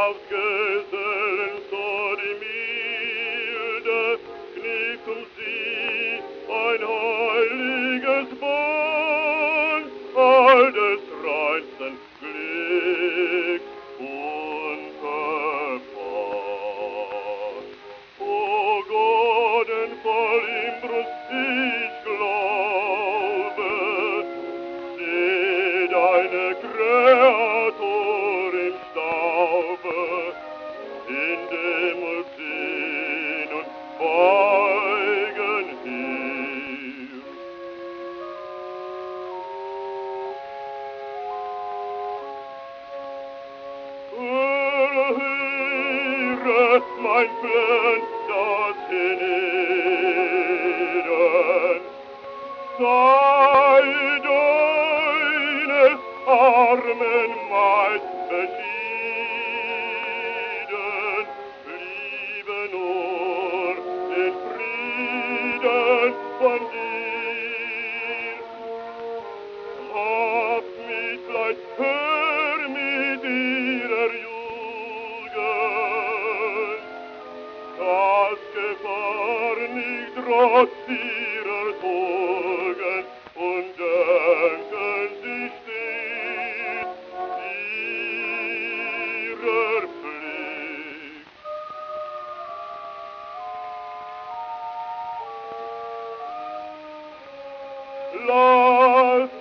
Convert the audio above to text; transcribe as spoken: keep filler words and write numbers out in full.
aufs Gesellen so die Milde, kniet um sie ein heiliges Band, all des reinsten Glück unverfasst. O Gott, in voll Inbrunst ich glaube, seh deine Kreatur im Staube, in Demut sehn und beugen hilf. Höre, mein Plan, das Hinneden, sei deines armen Maid beschieden, bliebe nur den Frieden von dir. Hab Mitleid, hör mit ihrer Jugend, das Gefahr nicht trotz ihrer Tugend, und denken sie stets ihrer Pflicht. Lass